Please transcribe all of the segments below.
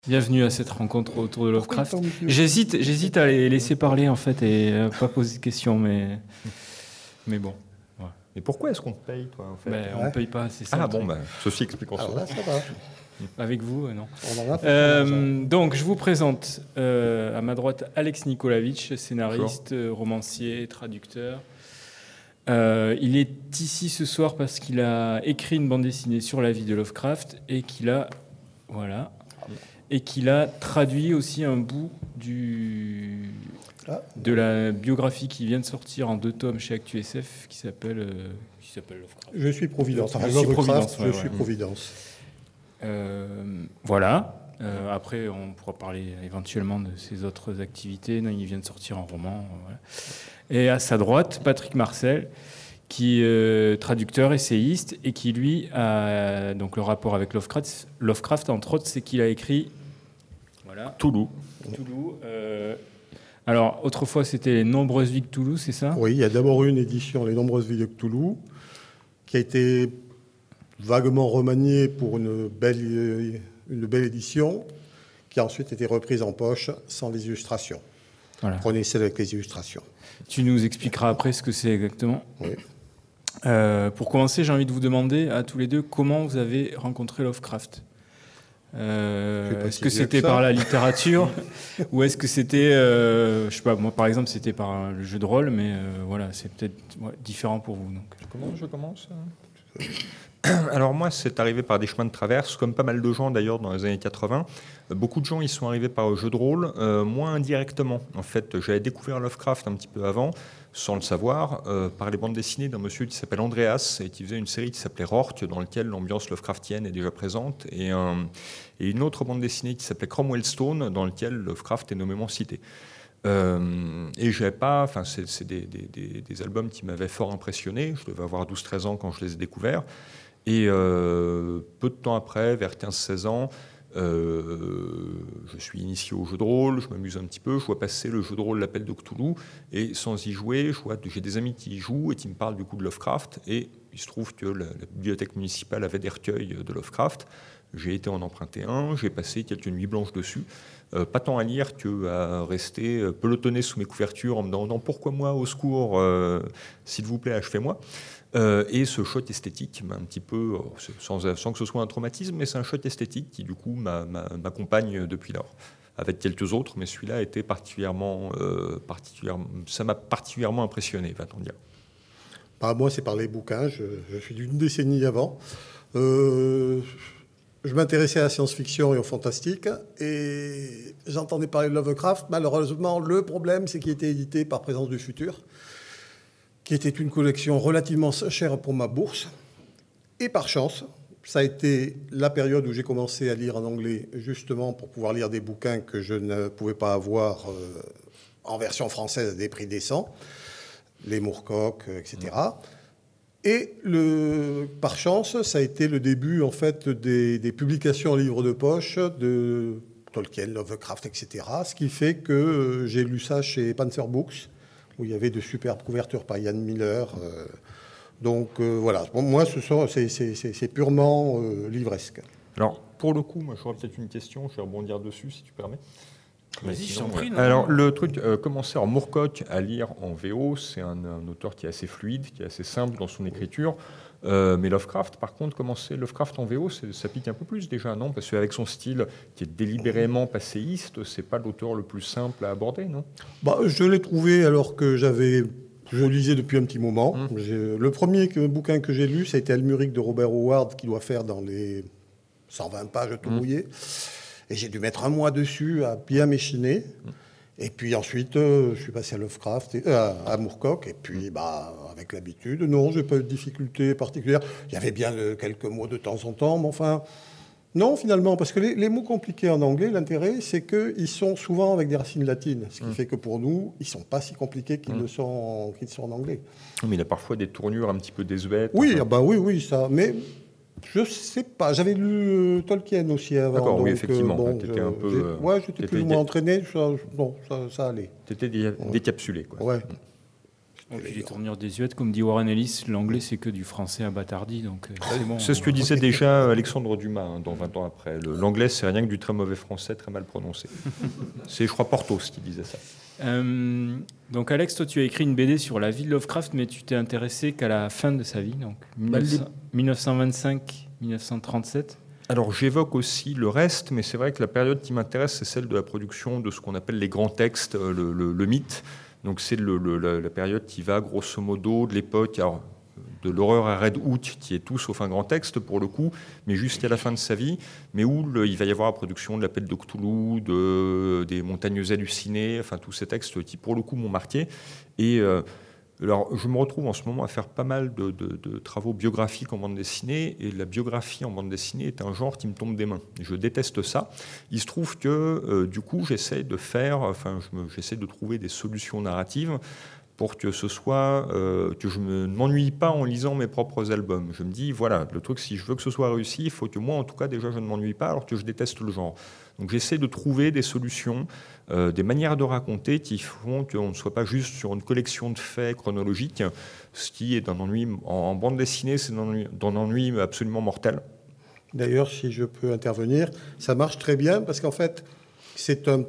Bienvenue à cette rencontre autour de Lovecraft. J'hésite à les laisser parler en fait et pas poser de questions, mais bon. Ouais. Mais pourquoi est-ce qu'on te paye, toi, en fait? On ne paye pas, c'est ça. Ah bon, ceci explique en soi. Là, ça va. Avec vous, non. On en a donc, je vous présente à ma droite Alex Nikolaevich, scénariste, romancier, traducteur. Il est ici ce soir parce qu'il a écrit une bande dessinée sur la vie de Lovecraft et qu'il a traduit aussi un bout de la biographie qui vient de sortir en 2 tomes chez ActuSF qui s'appelle Lovecraft. Je suis Providence. Je suis Providence. Voilà. Après, on pourra parler éventuellement de ses autres activités. Non, il vient de sortir un roman. Voilà. Et à sa droite, Patrick Marcel, qui est traducteur, essayiste, et qui, lui, a donc le rapport avec Lovecraft, entre autres, c'est qu'il a écrit Toulouse. Alors, autrefois, c'était Les Nombreuses Vies de Toulouse, c'est ça ? Oui, il y a d'abord eu une édition, Les Nombreuses Vies de Toulouse, qui a été vaguement remaniée pour une belle édition, qui a ensuite été reprise en poche sans les illustrations. Voilà. Prenez celle avec les illustrations. Tu nous expliqueras après ce que c'est exactement. Oui. Pour commencer, j'ai envie de vous demander à tous les deux comment vous avez rencontré Lovecraft. Est-ce que c'était par la littérature ou est-ce que c'était, je sais pas, moi par exemple c'était par le jeu de rôle, mais voilà, c'est peut-être différent pour vous. Donc. Je commence. Alors moi, c'est arrivé par des chemins de traverse, comme pas mal de gens d'ailleurs dans les années 80. Beaucoup de gens y sont arrivés par le jeu de rôle, moins indirectement. En fait, j'avais découvert Lovecraft un petit peu avant, sans le savoir, par les bandes dessinées d'un monsieur qui s'appelle Andreas et qui faisait une série qui s'appelait Rorke, dans laquelle l'ambiance Lovecraftienne est déjà présente, et une autre bande dessinée qui s'appelait Cromwell Stone, dans laquelle Lovecraft est nommément cité. Et j'avais pas, enfin, c'est des albums qui m'avaient fort impressionné. Je devais avoir 12-13 ans quand je les ai découverts. Et peu de temps après, vers 15-16 ans, je suis initié au jeu de rôle, je m'amuse un petit peu, je vois passer le jeu de rôle L'Appel de Cthulhu, et sans y jouer, j'ai des amis qui y jouent et qui me parlent du coup de Lovecraft, et il se trouve que la bibliothèque municipale avait des recueils de Lovecraft. J'ai été en emprunter un, j'ai passé quelques nuits blanches dessus, pas tant à lire qu'à rester pelotonné sous mes couvertures en me demandant pourquoi moi, au secours, s'il vous plaît, achevez-moi. Et ce choc esthétique m'a un petit peu, sans que ce soit un traumatisme, mais c'est un choc esthétique qui du coup m'accompagne depuis lors. Avec quelques autres, mais celui-là a été ça m'a particulièrement impressionné, va-t-on dire. Moi, c'est par les bouquins. Je suis d'une décennie avant. Je m'intéressais à la science-fiction et au fantastique, et j'entendais parler de Lovecraft. Malheureusement, le problème, c'est qu'il était édité par Présence du Futur, qui était une collection relativement chère pour ma bourse. Et par chance, ça a été la période où j'ai commencé à lire en anglais, justement pour pouvoir lire des bouquins que je ne pouvais pas avoir en version française à des prix décents, les Moorcock, etc. Et par chance, ça a été le début en fait des publications en livre de poche de Tolkien, Lovecraft, etc. Ce qui fait que j'ai lu ça chez Panzer Books, où il y avait de superbes couvertures par Ian Miller. Voilà. Bon, moi, c'est purement livresque. Alors, pour le coup, moi, j'aurais peut-être une question. Je vais rebondir dessus, si tu permets. Vas-y, je t'en prie. Alors, le truc, commencer en Moorcock à lire en VO, c'est un auteur qui est assez fluide, qui est assez simple dans son écriture. Mais Lovecraft, par contre, commencer Lovecraft en VO, ça pique un peu plus déjà, non? Parce qu'avec son style qui est délibérément passéiste, c'est pas l'auteur le plus simple à aborder, non? Je l'ai trouvé alors que je lisais depuis un petit moment. Le premier bouquin que j'ai lu, ça a été Almuric de Robert Howard, qui doit faire dans les 120 pages tout mouillé. Et j'ai dû mettre un mois dessus à bien m'échiner. Et puis ensuite, je suis passé à Lovecraft, à Moorcock. Et puis, avec l'habitude, non, j'ai pas eu de difficulté particulière. Il y avait bien quelques mots de temps en temps, mais enfin, non, finalement, parce que les mots compliqués en anglais, l'intérêt, c'est qu'ils sont souvent avec des racines latines. Ce qui fait que pour nous, ils sont pas si compliqués qu'ils le sont en anglais. Mais il a parfois des tournures un petit peu désuètes. Oui, oui, ça. Mais je sais pas. J'avais lu Tolkien aussi avant. D'accord, donc, oui, effectivement. T'étais un peu. J'étais plus ou moins entraîné. Ça allait. T'étais décapsulé, quoi. Ouais. Et puis les tournures désuètes, comme dit Warren Ellis, l'anglais c'est que du français abattardi, donc c'est bon. C'est ce que disait déjà Alexandre Dumas dans 20 ans après. L'anglais c'est rien que du très mauvais français, très mal prononcé. C'est, je crois, Porthos qui disait ça. Donc Alex, toi tu as écrit une BD sur la vie de Lovecraft, mais tu t'es intéressé qu'à la fin de sa vie, donc 1925-1937. Alors j'évoque aussi le reste, mais c'est vrai que la période qui m'intéresse, c'est celle de la production de ce qu'on appelle les grands textes, le mythe. Donc c'est la période qui va grosso modo de l'époque de l'horreur à Red Hook, qui est tout sauf un grand texte pour le coup, mais jusqu'à la fin de sa vie, mais où il va y avoir la production de l'appel de Cthulhu, des montagnes hallucinées, enfin tous ces textes qui pour le coup m'ont marqué. Et alors, je me retrouve en ce moment à faire pas mal de travaux biographiques en bande dessinée, et la biographie en bande dessinée est un genre qui me tombe des mains. Je déteste ça. Il se trouve que, du coup, j'essaie de trouver des solutions narratives pour que ce soit que je ne m'ennuie pas en lisant mes propres albums. Je me dis, voilà, le truc, si je veux que ce soit réussi, il faut que moi, en tout cas, déjà, je ne m'ennuie pas, alors que je déteste le genre. Donc j'essaie de trouver des solutions, des manières de raconter qui font qu'on ne soit pas juste sur une collection de faits chronologiques, ce qui est d'un ennui, en bande dessinée, c'est d'un ennui absolument mortel. D'ailleurs, si je peux intervenir, ça marche très bien parce qu'en fait, c'est un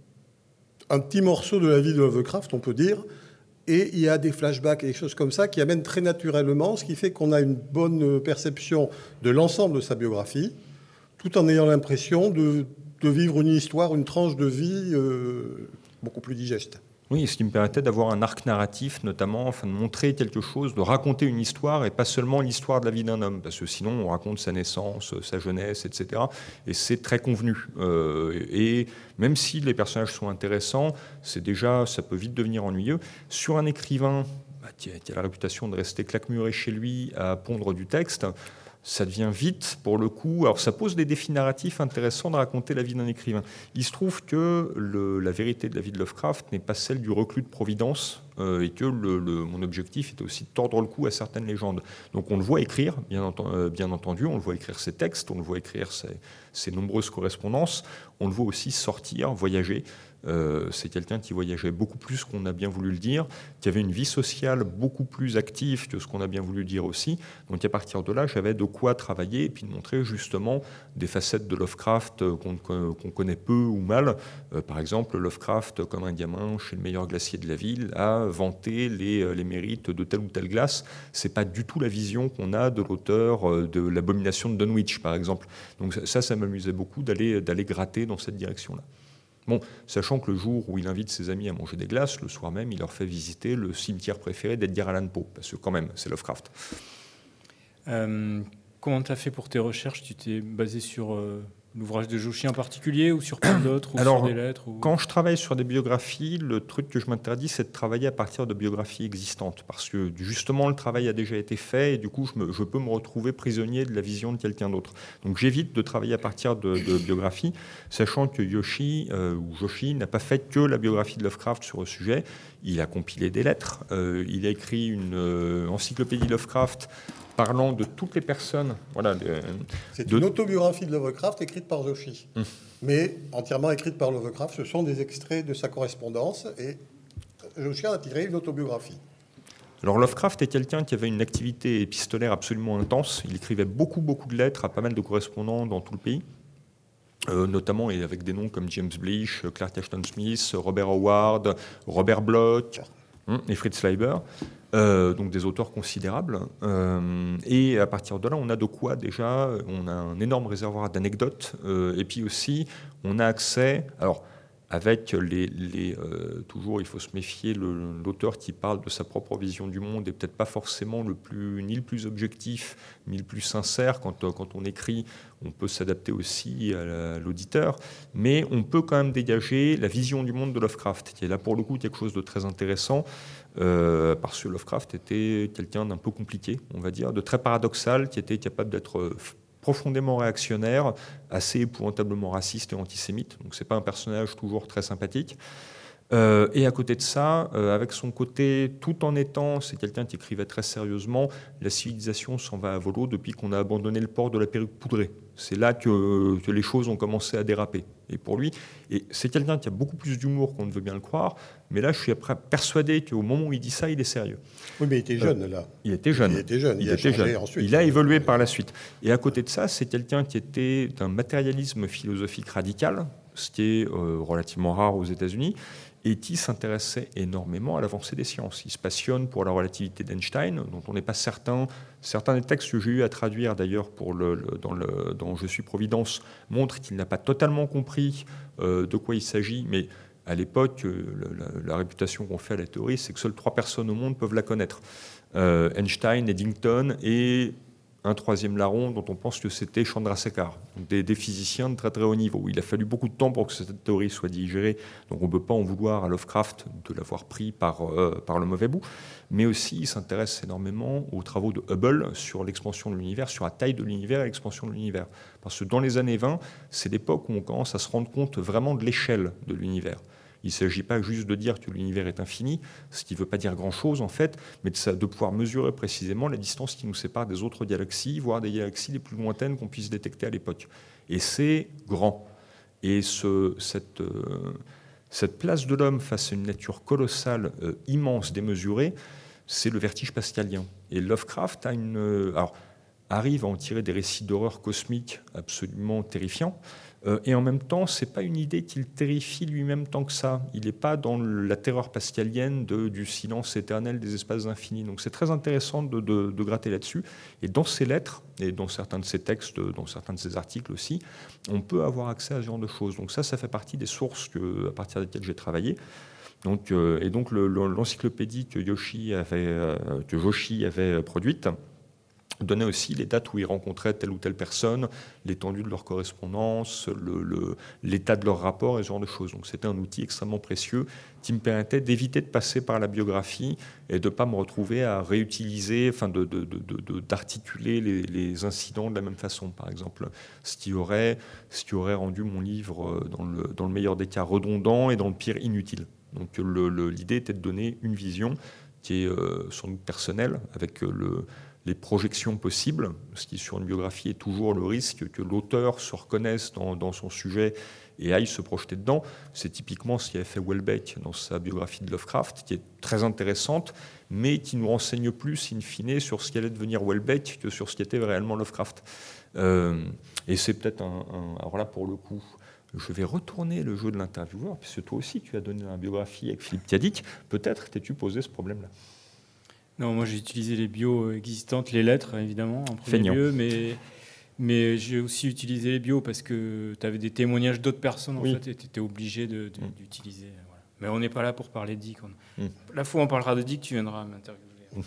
petit morceau de la vie de Lovecraft, on peut dire, et il y a des flashbacks et des choses comme ça qui amènent très naturellement, ce qui fait qu'on a une bonne perception de l'ensemble de sa biographie, tout en ayant l'impression de vivre une histoire, une tranche de vie beaucoup plus digeste. Oui, ce qui me permettait d'avoir un arc narratif, notamment, enfin, de montrer quelque chose, de raconter une histoire et pas seulement l'histoire de la vie d'un homme, parce que sinon on raconte sa naissance, sa jeunesse, etc. Et c'est très convenu. Et même si les personnages sont intéressants, ça peut vite devenir ennuyeux. Sur un écrivain qui a la réputation de rester claque-muré chez lui à pondre du texte, ça devient vite, pour le coup. Alors, ça pose des défis narratifs intéressants de raconter la vie d'un écrivain. Il se trouve que la vérité de la vie de Lovecraft n'est pas celle du reclus de Providence, et que mon objectif est aussi de tordre le cou à certaines légendes. Donc, on le voit écrire, bien entendu, on le voit écrire ses textes, on le voit écrire ses nombreuses correspondances, on le voit aussi sortir, voyager. C'est quelqu'un qui voyageait beaucoup plus qu'on a bien voulu le dire, qui avait une vie sociale beaucoup plus active que ce qu'on a bien voulu dire aussi. Donc à partir de là, j'avais de quoi travailler et puis de montrer justement des facettes de Lovecraft qu'on connaît peu ou mal. Par exemple, Lovecraft, comme un gamin chez le meilleur glacier de la ville, a vanté les mérites de telle ou telle glace. C'est pas du tout la vision qu'on a de l'auteur de l'Abomination de Dunwich, par exemple. Donc ça m'amusait beaucoup d'aller gratter dans cette direction-là. Bon, sachant que le jour où il invite ses amis à manger des glaces, le soir même, il leur fait visiter le cimetière préféré d'Edgar Allan Poe, parce que quand même, c'est Lovecraft. Comment tu as fait pour tes recherches ? Tu t'es basé sur l'ouvrage de Joshi en particulier ou sur plein d'autres, ou Alors, sur des lettres quand je travaille sur des biographies, le truc que je m'interdis, c'est de travailler à partir de biographies existantes, parce que justement, le travail a déjà été fait, et du coup, je peux me retrouver prisonnier de la vision de quelqu'un d'autre. Donc j'évite de travailler à partir de biographies, sachant que Joshi n'a pas fait que la biographie de Lovecraft sur le sujet. Il a compilé des lettres, il a écrit une encyclopédie Lovecraft parlant de toutes les personnes. Voilà, c'est une autobiographie de Lovecraft écrite par Joshi, mais entièrement écrite par Lovecraft. Ce sont des extraits de sa correspondance et Joshi a tiré une autobiographie. Alors Lovecraft est quelqu'un qui avait une activité épistolaire absolument intense. Il écrivait beaucoup de lettres à pas mal de correspondants dans tout le pays. Notamment et avec des noms comme James Blish, Clark Ashton Smith, Robert Howard, Robert Bloch et Fritz Leiber. Donc des auteurs considérables. Et à partir de là, on a de quoi déjà, on a un énorme réservoir d'anecdotes. Et puis aussi, on a accès... Alors, avec toujours, il faut se méfier, l'auteur qui parle de sa propre vision du monde n'est peut-être pas forcément ni le plus objectif, ni le plus sincère. Quand on écrit, on peut s'adapter aussi à l'auditeur, mais on peut quand même dégager la vision du monde de Lovecraft, qui est là pour le coup quelque chose de très intéressant, parce que Lovecraft était quelqu'un d'un peu compliqué, on va dire, de très paradoxal, qui était capable d'être profondément réactionnaire, assez épouvantablement raciste et antisémite. Donc c'est pas un personnage toujours très sympathique. Et à côté de ça, avec son côté, tout en étant, c'est quelqu'un qui écrivait très sérieusement, la civilisation s'en va à volo depuis qu'on a abandonné le port de la perruque poudrée. C'est là que les choses ont commencé à déraper. Et pour lui, et c'est quelqu'un qui a beaucoup plus d'humour qu'on ne veut bien le croire, mais là, je suis persuadé qu'au moment où il dit ça, il est sérieux. Oui, mais il était jeune, là. Il était jeune. Il a changé ensuite. Il a évolué par la suite. Et à côté de ça, c'est quelqu'un qui était d'un matérialisme philosophique radical, ce qui est relativement rare aux États-Unis, et qui s'intéressait énormément à l'avancée des sciences. Il se passionne pour la relativité d'Einstein, dont on n'est pas certain. Certains des textes que j'ai eu à traduire, d'ailleurs, dans Je suis Providence, montrent qu'il n'a pas totalement compris de quoi il s'agit, mais à l'époque, la réputation qu'on fait à la théorie, c'est que seules 3 personnes au monde peuvent la connaître. Einstein, Eddington et un troisième larron dont on pense que c'était Chandrasekhar, des physiciens de très très haut niveau. Il a fallu beaucoup de temps pour que cette théorie soit digérée, donc on ne peut pas en vouloir à Lovecraft de l'avoir pris par le mauvais bout, mais aussi il s'intéresse énormément aux travaux de Hubble sur l'expansion de l'univers, sur la taille de l'univers et l'expansion de l'univers. Parce que dans les années 20, c'est l'époque où on commence à se rendre compte vraiment de l'échelle de l'univers. Il ne s'agit pas juste de dire que l'univers est infini, ce qui ne veut pas dire grand-chose en fait, mais de pouvoir mesurer précisément la distance qui nous sépare des autres galaxies, voire des galaxies les plus lointaines qu'on puisse détecter à l'époque. Et c'est grand. Et cette place de l'homme face à une nature colossale, immense, démesurée, c'est le vertige pascalien. Et Lovecraft arrive à en tirer des récits d'horreur cosmique absolument terrifiants. Et en même temps, ce n'est pas une idée qu'il terrifie lui-même tant que ça. Il n'est pas dans la terreur pascalienne du silence éternel des espaces infinis. Donc c'est très intéressant de gratter là-dessus. Et dans ses lettres, et dans certains de ses textes, dans certains de ses articles aussi, on peut avoir accès à ce genre de choses. Donc ça fait partie des sources à partir desquelles j'ai travaillé. Donc l'encyclopédie que Joshi avait produite donnait aussi les dates où ils rencontraient telle ou telle personne, l'étendue de leur correspondance, l'état de leur rapport et ce genre de choses. Donc c'était un outil extrêmement précieux qui me permettait d'éviter de passer par la biographie et de ne pas me retrouver à réutiliser, d'articuler les incidents de la même façon, par exemple. Ce qui aurait rendu mon livre, dans le meilleur des cas, redondant et dans le pire, inutile. Donc l'idée était de donner une vision qui est sans doute personnelle, avec les projections possibles, ce qui sur une biographie est toujours le risque que l'auteur se reconnaisse dans son sujet et aille se projeter dedans. C'est typiquement ce qu'avait fait Houellebecq dans sa biographie de Lovecraft, qui est très intéressante, mais qui nous renseigne plus in fine sur ce qu'allait devenir Houellebecq que sur ce qu'était réellement Lovecraft. Et c'est peut-être alors là, pour le coup, je vais retourner le jeu de l'intervieweur, puisque toi aussi, tu as donné une biographie avec Philippe Cadic. Peut-être t'es-tu posé ce problème-là. Non, moi j'ai utilisé les bios existantes, les lettres évidemment en premier lieu, mais j'ai aussi utilisé les bios parce que tu avais des témoignages d'autres personnes en fait, et tu étais obligé d'utiliser. Voilà. Mais on n'est pas là pour parler de Dick. La fois où on parlera de Dick, tu viendras m'interviewer.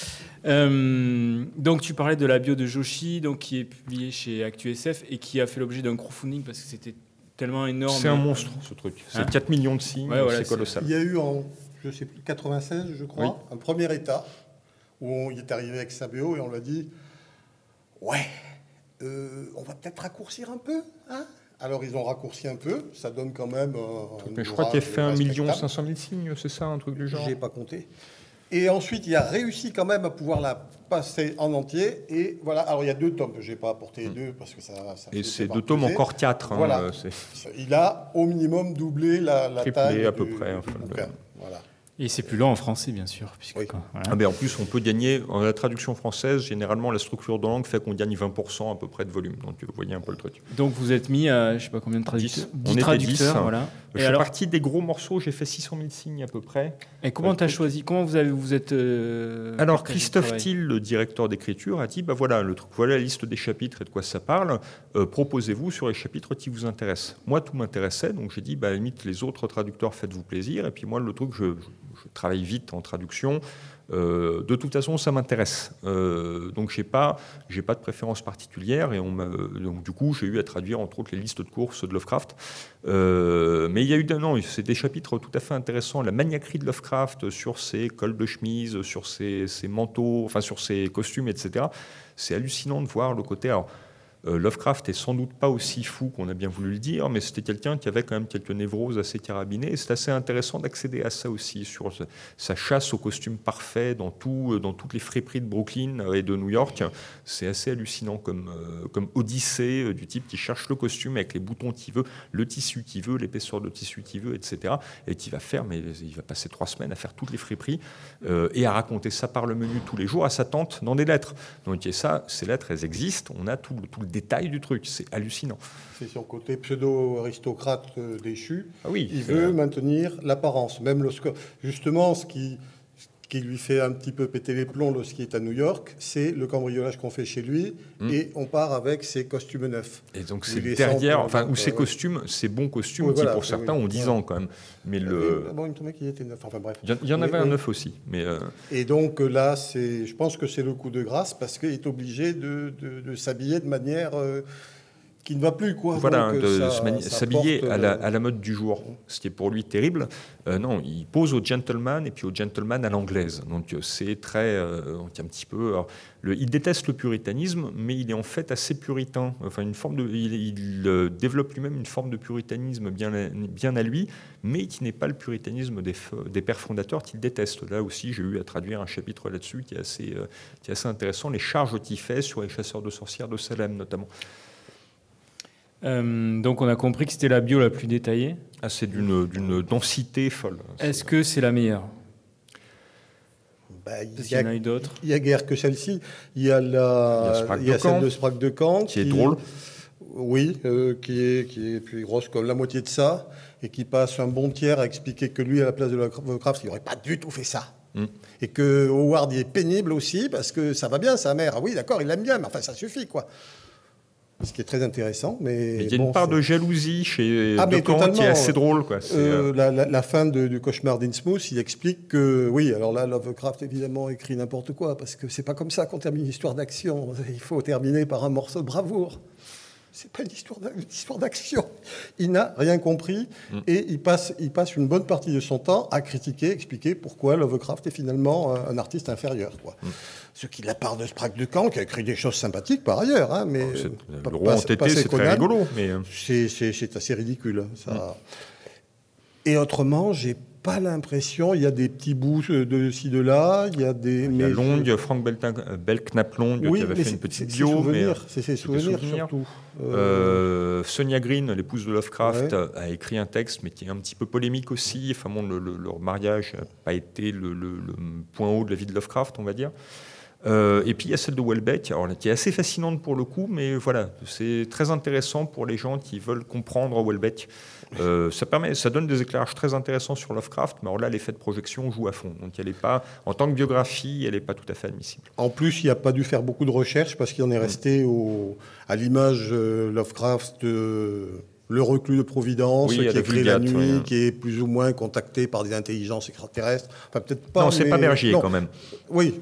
Donc tu parlais de la bio de Joshi, donc, qui est publiée chez ActuSF et qui a fait l'objet d'un crowdfunding parce que c'était tellement énorme. C'est un monstre ce truc. C'est 4 millions de signes, c'est colossal. Il y a eu je ne sais plus, 96, je crois, un premier état où il est arrivé avec sa BO et on lui a dit « Ouais, on va peut-être raccourcir un peu, hein ?» Alors, ils ont raccourci un peu, ça donne quand même mais je crois qu'il a fait 1 500 000 signes, c'est ça, un truc du genre. Je n'ai pas compté. Et ensuite, il a réussi quand même à pouvoir la passer en entier. Et voilà, alors il y a 2 tomes, je n'ai pas apporté les 2 parce que ça et c'est 2 tomes, encore 4. Voilà. Il a au minimum doublé la taille à peu près. Voilà. Et c'est plus lent en français, bien sûr. Voilà. En plus, on peut gagner, en la traduction française, généralement, la structure de langue fait qu'on gagne 20% à peu près de volume. Donc, vous voyez un peu le truc. Donc, vous êtes mis à, je ne sais pas combien de traducteurs. 10 traducteurs. Voilà. Je suis parti des gros morceaux, j'ai fait 600 000 signes à peu près. Et comment tu as choisi? Comment vous êtes... Alors, Christophe Thiel, le directeur d'écriture, a dit, voilà le truc, voilà la liste des chapitres et de quoi ça parle. Proposez-vous sur les chapitres qui vous intéressent. Moi, tout m'intéressait, donc j'ai dit, à la limite, les autres traducteurs, faites-vous plaisir. Et puis moi, le truc, je travaille vite en traduction. De toute façon, ça m'intéresse. Donc, j'ai pas de préférence particulière. Et donc, du coup, j'ai eu à traduire, entre autres, les listes de courses de Lovecraft. Mais il y a eu c'est des chapitres tout à fait intéressants. La maniaquerie de Lovecraft sur ses cols de chemise, sur ses manteaux, enfin, sur ses costumes, etc. C'est hallucinant de voir le côté... Alors, Lovecraft est sans doute pas aussi fou qu'on a bien voulu le dire, mais c'était quelqu'un qui avait quand même quelques névroses assez carabinées. Et c'est assez intéressant d'accéder à ça aussi, sur sa chasse au costume parfait dans toutes les friperies de Brooklyn et de New York. C'est assez hallucinant comme odyssée du type qui cherche le costume avec les boutons qu'il veut, le tissu qu'il veut, l'épaisseur de tissu qu'il veut, etc. Et qui va faire, mais il va passer 3 semaines à faire toutes les friperies et à raconter ça par le menu tous les jours à sa tante dans des lettres. Donc et ça, ces lettres, elles existent. On a tout le détail du truc. C'est hallucinant. C'est son côté pseudo-aristocrate déchu. Ah oui, il veut maintenir l'apparence. Même justement, ce qui lui fait un petit peu péter les plombs lorsqu'il est à New York, c'est le cambriolage qu'on fait chez lui, et on part avec ses costumes neufs. Et donc c'est derrière, ou ses costumes, ces bons costumes qui pour certains ont 10 ans quand même. Mais il me semblait qu'il était neuf. Enfin bref. Il y en avait un neuf aussi. Mais Et donc là, je pense que c'est le coup de grâce parce qu'il est obligé de s'habiller de manière qui ne va plus, quoi. Voilà, donc, s'habiller à la mode du jour, ce qui est pour lui terrible. Non, il pose au gentleman et puis au gentleman à l'anglaise. Donc c'est très, un petit peu. Alors, il déteste le puritanisme, mais il est en fait assez puritain. Enfin, il développe lui-même une forme de puritanisme bien à lui, mais qui n'est pas le puritanisme des pères fondateurs qu'il déteste. Là aussi, j'ai eu à traduire un chapitre là-dessus qui est assez intéressant. Les charges qu'il fait sur les chasseurs de sorcières de Salem, notamment. Donc on a compris que c'était la bio la plus détaillée. Ah, c'est d'une densité folle. Est-ce que c'est la meilleure? Il y en a d'autres. Il y a guère que celle-ci. Il y a celle de Sprague de Camp qui est drôle. Oui, qui est plus grosse comme la moitié de ça et qui passe un bon tiers à expliquer que lui, à la place de Lovecraft, il n'aurait pas du tout fait ça. Et que Howard y est pénible aussi parce que ça va bien, sa mère. Ah oui, d'accord, il l'aime bien, mais enfin ça suffit, quoi. Ce qui est très intéressant. Mais il y a une part de jalousie chez Decamp qui est assez drôle, quoi. La fin du cauchemar d'Innsmouth, il explique que, oui, alors là, Lovecraft, évidemment, écrit n'importe quoi, parce que c'est pas comme ça qu'on termine une histoire d'action. Il faut terminer par un morceau de bravoure. C'est pas une histoire d'action. Il n'a rien compris et il passe une bonne partie de son temps à critiquer, expliquer pourquoi Lovecraft est finalement un artiste inférieur, quoi. Ce qui, de la part de Sprague de Camp, qui a écrit des choses sympathiques par ailleurs, hein, mais le roi entêté, c'est très rigolo, mais c'est assez ridicule. Ça. Et autrement, j'ai pas l'impression. Il y a des petits bouts de ci, de là. Il y a Long, Frank Belknap Long qui avait fait une petite bio. C'est ses souvenirs surtout. Sonia Green, l'épouse de Lovecraft, a écrit un texte, mais qui est un petit peu polémique aussi. Enfin bon, leur mariage n'a pas été le point haut de la vie de Lovecraft, on va dire. Et puis il y a celle de Houellebecq, qui est assez fascinante pour le coup, mais voilà, c'est très intéressant pour les gens qui veulent comprendre Houellebecq. Ça donne des éclairages très intéressants sur Lovecraft, mais alors là, l'effet de projection joue à fond. Donc elle n'est pas, en tant que biographie, elle n'est pas tout à fait admissible. En plus, il n'a pas dû faire beaucoup de recherches parce qu'il en est resté à l'image Lovecraft. Le reclus de Providence, qui écrit la nuit, qui est plus ou moins contacté par des intelligences extraterrestres. Enfin, peut-être pas. Non, c'est pas Bergier quand même. Oui.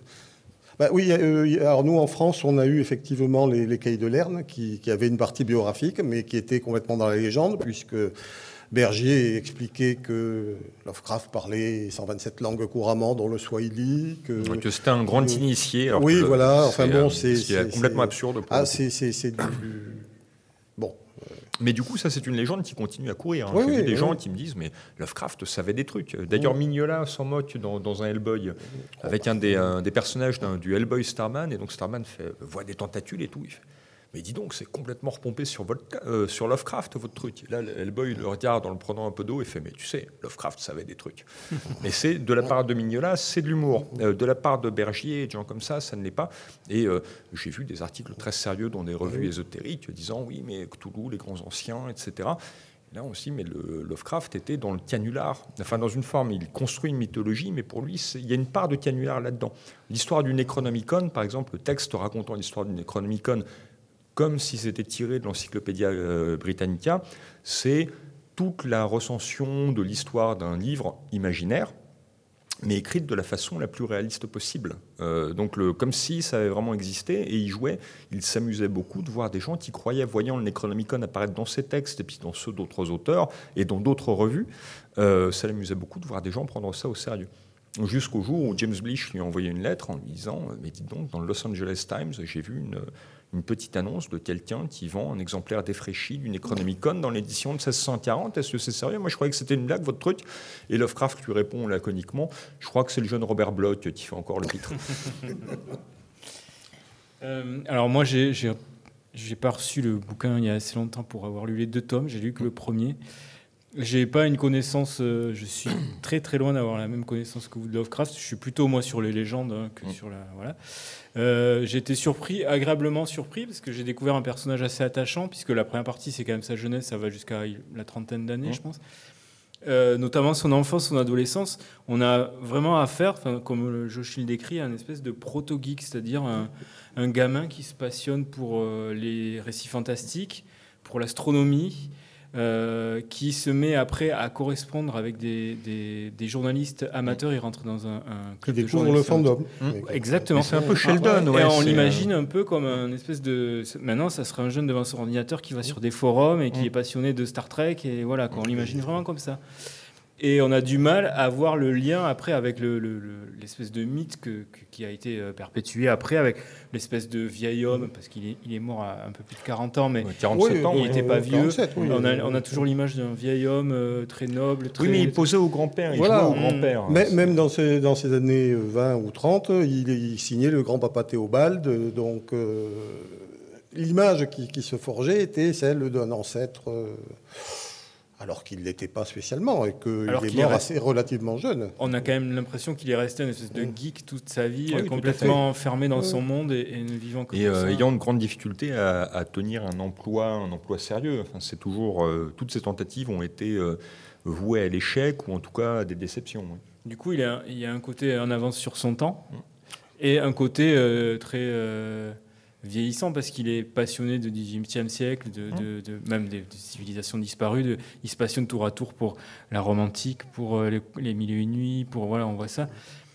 Alors nous en France, on a eu effectivement les Cahiers de Lerne qui avaient une partie biographique, mais qui était complètement dans la légende, puisque Bergier expliquait que Lovecraft parlait 127 langues couramment, dont le Swahili. Que c'était un grand initié. Alors oui, voilà. Enfin bon, c'est complètement absurde. C'est du... Bon. Mais du coup, ça, c'est une légende qui continue à courir. J'ai vu des gens qui me disent, mais Lovecraft savait des trucs. D'ailleurs, Mignola s'en moque dans un Hellboy, avec un des personnages du Hellboy Starman, et donc Starman voit des tentacules et tout. Il fait, mais dis donc, c'est complètement repompé sur Lovecraft, votre truc. Et là, Hellboy le regarde en le prenant un peu d'eau et fait, mais tu sais, Lovecraft savait des trucs. Mais c'est de la part de Mignola, c'est de l'humour. De la part de Bergier et de gens comme ça ne l'est pas. Et j'ai vu des articles très sérieux dans des revues ésotériques disant, oui, mais Cthulhu, les grands anciens, etc. Là aussi, mais Lovecraft était dans le canular. Enfin, dans une forme, il construit une mythologie, mais pour lui, il y a une part de canular là-dedans. L'histoire du Necronomicon, par exemple, le texte racontant l'histoire du Necronomicon, comme si c'était tiré de l'Encyclopédia Britannica, c'est toute la recension de l'histoire d'un livre imaginaire, mais écrite de la façon la plus réaliste possible. Donc comme si ça avait vraiment existé, et il s'amusait beaucoup de voir des gens qui croyaient, voyant le Necronomicon apparaître dans ses textes, et puis dans ceux d'autres auteurs, et dans d'autres revues, ça l'amusait beaucoup de voir des gens prendre ça au sérieux. Jusqu'au jour où James Blish lui a envoyé une lettre en lui disant « Mais dites donc, dans le Los Angeles Times, j'ai vu une une petite annonce de quelqu'un qui vend un exemplaire défraîchi du Necronomicon dans l'édition de 1640. Est-ce que c'est sérieux? Moi, je croyais que c'était une blague, votre truc. Et Lovecraft lui répond laconiquement, je crois que c'est le jeune Robert Bloch qui fait encore le titre. Alors moi, j'ai pas reçu le bouquin il y a assez longtemps pour avoir lu les 2 tomes. J'ai lu que le premier. J'ai pas une connaissance. Je suis très très loin d'avoir la même connaissance que vous de Lovecraft. Je suis plutôt moi sur les légendes que sur la voilà. J'ai été agréablement surpris, parce que j'ai découvert un personnage assez attachant, puisque la première partie c'est quand même sa jeunesse, ça va jusqu'à la trentaine d'années, je pense. Notamment son enfance, son adolescence. On a vraiment affaire, comme Joachim le décrit, à une espèce de proto-geek, c'est-à-dire un gamin qui se passionne pour les récits fantastiques, pour l'astronomie, qui se met après à correspondre avec des journalistes amateurs. Il rentre dans un club de journalistes. Le fandom. Exactement. C'est un peu Sheldon. Et on l'imagine un peu comme un espèce de... Maintenant, ça serait un jeune devant son ordinateur qui va sur des forums et qui est passionné de Star Trek. Et voilà, on l'imagine vraiment comme ça. Et on a du mal à voir le lien après avec l'espèce de mythe qui a été perpétué après avec l'espèce de vieil homme, parce qu'il est mort à un peu plus de 40 ans, mais 47 ans, il n'était pas vieux. 47, on a toujours l'image d'un vieil homme très noble. Oui, mais il posait au grand-père, il jouait au grand-père. Même dans ces années 20 ou 30, il signait le grand-papa Théobald. Donc l'image qui se forgeait était celle d'un ancêtre... alors qu'il ne l'était pas spécialement, et qu'il est mort assez relativement jeune. On a quand même l'impression qu'il est resté une espèce de geek toute sa vie, complètement fermé dans son monde et ne vivant que pour ça. Ayant une grande difficulté à tenir un emploi sérieux. Enfin, c'est toujours, toutes ces tentatives ont été vouées à l'échec, ou en tout cas à des déceptions. Oui. Du coup, il y a un côté en avance sur son temps, et un côté très... vieillissant, parce qu'il est passionné du XVIIIe siècle, même des civilisations disparues. Il se passionne tour à tour pour la Rome antique, pour les Mille et une nuits, on voit ça.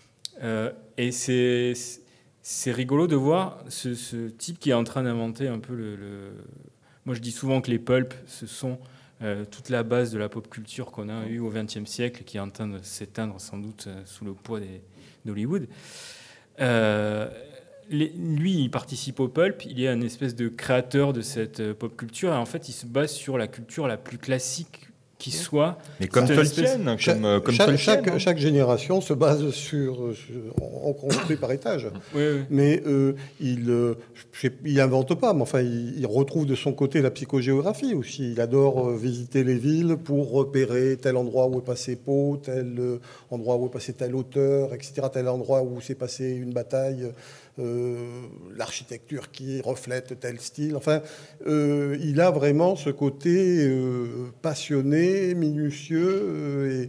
Et c'est rigolo de voir ce type qui est en train d'inventer un peu Moi, je dis souvent que les pulps, ce sont toute la base de la pop culture qu'on a eue au XXe siècle, qui est en train de s'éteindre sans doute sous le poids d'Hollywood. Lui, il participe au pulp, il est un espèce de créateur de cette pop culture, et en fait, il se base sur la culture la plus classique qui soit. Mais comme Tolkien, chaque génération se base on construit par étage. Oui. Mais il invente pas, mais enfin, il retrouve de son côté la psychogéographie aussi. Il adore visiter les villes pour repérer tel endroit où est passé Poe, tel endroit où est passé tel auteur, etc., tel endroit où s'est passée une bataille. L'architecture qui reflète tel style. Enfin, il a vraiment ce côté passionné, minutieux,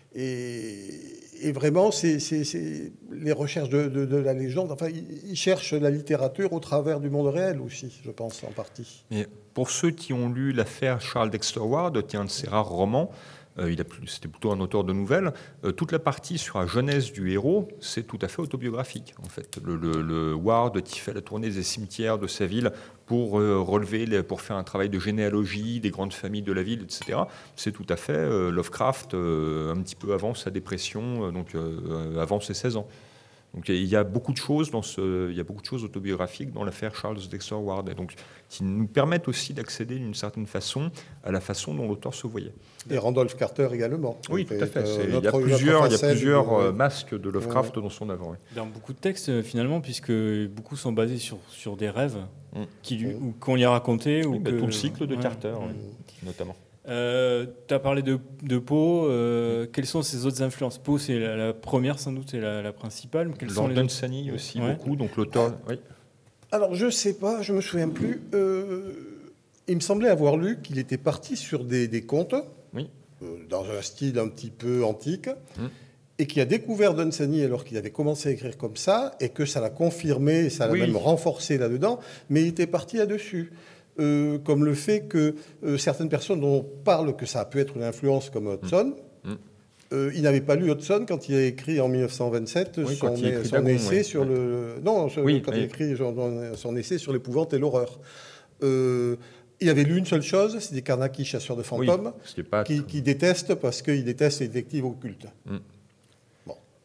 et vraiment, c'est les recherches de la légende. Enfin, il cherche la littérature au travers du monde réel aussi, je pense, en partie. Mais pour ceux qui ont lu l'affaire Charles Dexter Ward, qui est un de ses rares romans, c'était plutôt un auteur de nouvelles. Toute la partie sur la jeunesse du héros, c'est tout à fait autobiographique. En fait, le Ward qui fait la tournée des cimetières de sa ville pour pour faire un travail de généalogie des grandes familles de la ville, etc. C'est tout à fait Lovecraft, un petit peu avant sa dépression, avant ses 16 ans. Donc il y a beaucoup de choses autobiographiques dans l'affaire Charles Dexter Ward, et donc qui nous permettent aussi d'accéder d'une certaine façon à la façon dont l'auteur se voyait. Et Randolph Carter également. Oui, tout à fait. Il y a plusieurs masques de Lovecraft dans son œuvre. Oui. Dans beaucoup de textes, finalement, puisque beaucoup sont basés sur des rêves qu'on lui a racontés. Tout le cycle de Carter, notamment. Tu as parlé de Poe. Quelles sont ses autres influences? Poe, c'est la première sans doute, et la principale. Dans Dunsany aussi, beaucoup. Donc l'auteur. Oui. Alors je sais pas, je me souviens plus. Il me semblait avoir lu qu'il était parti sur des contes, dans un style un petit peu antique, et qui a découvert Dunsany alors qu'il avait commencé à écrire comme ça, et que ça l'a confirmé, ça l'a même renforcé là-dedans. Mais il était parti là-dessus. Comme le fait que certaines personnes dont on parle que ça a pu être une influence comme Hudson, il n'avait pas lu Hudson quand il a écrit en 1927 son essai sur quand il a écrit son essai sur l'épouvante et l'horreur. Il avait lu une seule chose, c'est des Carnacki, chasseurs de fantômes, qui déteste parce qu'il déteste les détectives occultes.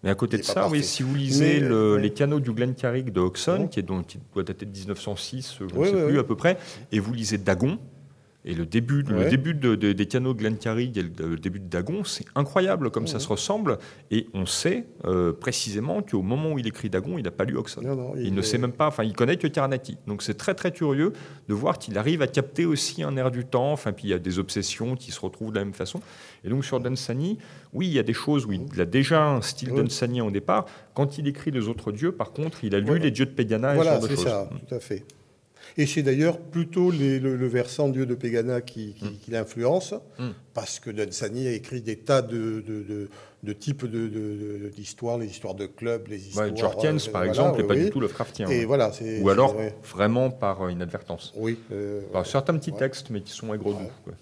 Mais à côté de ça, oui, si vous lisez les canaux du Glencarrig de Hodgson, qui doit dater de 1906, je ne sais plus à peu près, et vous lisez Dagon, et le début des canaux de Glencarrig et le début de Dagon, c'est incroyable comme ça se ressemble. Et on sait précisément qu'au moment où il écrit Dagon, il n'a pas lu Hodgson. Il ne sait même pas, il connaît que Carnacki. Donc c'est très très curieux de voir qu'il arrive à capter aussi un air du temps. Puis il y a des obsessions qui se retrouvent de la même façon. Et donc sur Dunsany, oui, il y a des choses où il a déjà un style dunsanyien au départ. Quand il écrit les autres dieux, par contre, il a lu les dieux de Pegana et ce genre de choses. Voilà, c'est ça, tout à fait. Et c'est d'ailleurs plutôt le versant dieu de Pegana qui l'influence, parce que Dunsany a écrit des tas de types d'histoires, les histoires de clubs, les histoires... Jorkins, par exemple, n'est pas du tout Lovecraftien. Et voilà, ou alors vraiment par inadvertance. Oui. Par certains petits textes, mais qui sont aigre-doux.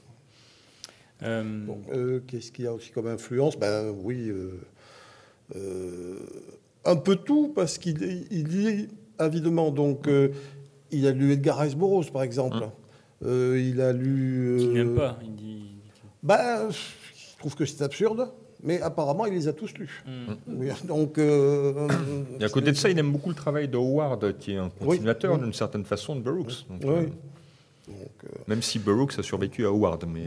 Qu'est-ce qu'il y a aussi comme influence ? Oui, un peu tout, parce qu'il lit évidemment, donc... il a lu Edgar Rice Burroughs, par exemple. Il a lu... Qu'il n'aime pas. Il dit... je trouve que c'est absurde, mais apparemment, il les a tous lus. Donc, et à côté de ça, il aime beaucoup le travail de Howard, qui est un continuateur, d'une certaine façon, de Burroughs. Même si Burroughs a survécu à Howard, mais...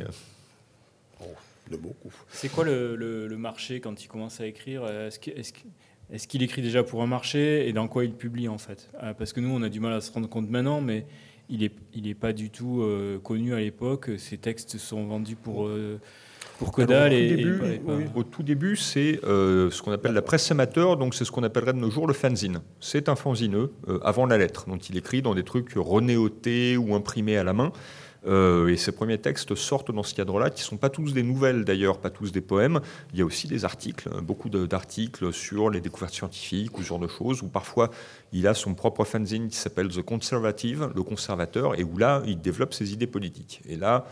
de beaucoup. C'est quoi le marché quand il commence à écrire ? Est-ce qu'il écrit déjà pour un marché et dans quoi il publie en fait ? Parce que nous, on a du mal à se rendre compte maintenant, mais il est pas du tout connu à l'époque. Ses textes sont vendus pour que dalle. Au tout début, c'est ce qu'on appelle la presse amateur, donc c'est ce qu'on appellerait de nos jours le fanzine. C'est un fanzineux avant la lettre, donc il écrit dans des trucs renéotés ou imprimés à la main. Et ces premiers textes sortent dans ce cadre-là, qui ne sont pas tous des nouvelles d'ailleurs, pas tous des poèmes. Il y a aussi des articles, beaucoup d'articles sur les découvertes scientifiques ou ce genre de choses, où parfois il a son propre fanzine qui s'appelle The Conservative, le conservateur, et où là, il développe ses idées politiques. Et là,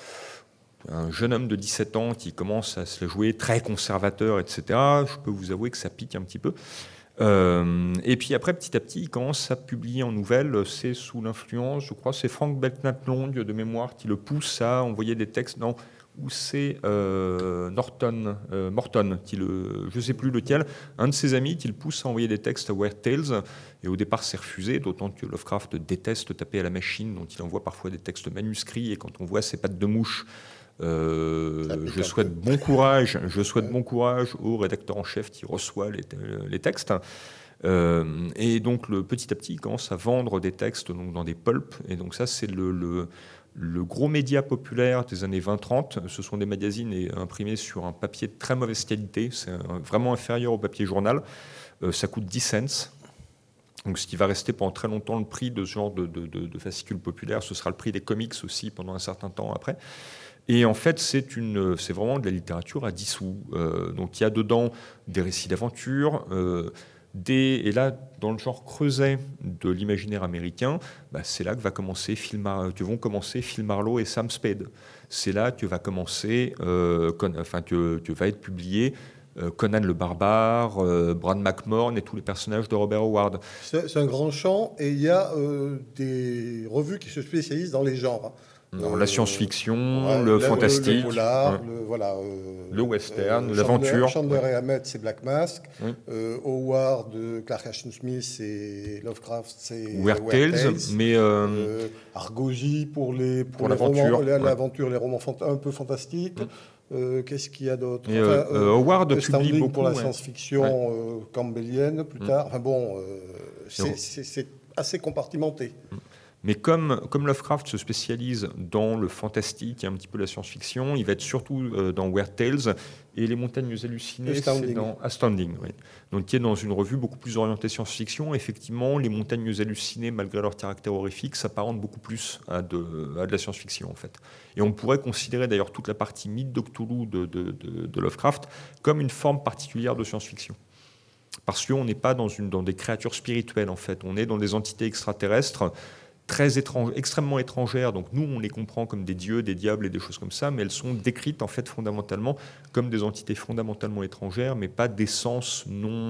un jeune homme de 17 ans qui commence à se la jouer très conservateur, etc., je peux vous avouer que ça pique un petit peu. Et puis après, petit à petit, il commence à publier en nouvelles. C'est sous l'influence, je crois, c'est Frank Belknap Long de mémoire qui le pousse à envoyer des textes où c'est Morton, je ne sais plus lequel, un de ses amis qui le pousse à envoyer des textes à Weird Tales. Et au départ, c'est refusé, d'autant que Lovecraft déteste taper à la machine, donc il envoie parfois des textes manuscrits. Et quand on voit ses pattes de mouche, je souhaite bon courage au rédacteur en chef qui reçoit les textes. Et donc, petit à petit, il commence à vendre des textes donc, dans des pulps. Et donc ça, c'est le gros média populaire des années 20-30. Ce sont des magazines imprimés sur un papier de très mauvaise qualité. C'est vraiment inférieur au papier journal. Ça coûte 10 cents. Donc, ce qui va rester pendant très longtemps le prix de ce genre de fascicules populaires. Ce sera le prix des comics aussi pendant un certain temps après. Et en fait, c'est vraiment de la littérature à 10 sous. Donc, il y a dedans des récits d'aventure, et là, dans le genre creuset de l'imaginaire américain, c'est là que vont commencer Phil Marlowe et Sam Spade. C'est là que va commencer, que va être publié Conan le Barbare, Bran McMorn et tous les personnages de Robert Howard. C'est un grand champ, et il y a des revues qui se spécialisent dans les genres. La science-fiction, le fantastique, le polar, le western, l'aventure. Chandler et Hammett, c'est Black Mask. Howard, Clark Ashton Smith et Lovecraft, c'est Weird Tales. Mais Argosy pour l'aventure, l'aventure, les romans un peu fantastiques. Qu'est-ce qu'il y a d'autre? Howard publie beaucoup pour la science-fiction campbellienne plus tard. Enfin bon, c'est assez compartimenté. Mais comme Lovecraft se spécialise dans le fantastique et un petit peu la science-fiction, il va être surtout dans Weird Tales, et Les Montagnes Hallucinées, c'est dans Astounding. Oui. Donc, qui est dans une revue beaucoup plus orientée science-fiction. Effectivement, Les Montagnes Hallucinées, malgré leur caractère horrifique, s'apparentent beaucoup plus à de la science-fiction, en fait. Et on pourrait considérer d'ailleurs toute la partie mythe de Cthulhu de Lovecraft comme une forme particulière de science-fiction. Parce qu'on n'est pas dans des créatures spirituelles, en fait. On est dans des entités extraterrestres extrêmement étrangères, donc nous on les comprend comme des dieux, des diables et des choses comme ça, mais elles sont décrites en fait fondamentalement comme des entités fondamentalement étrangères, mais pas d'essence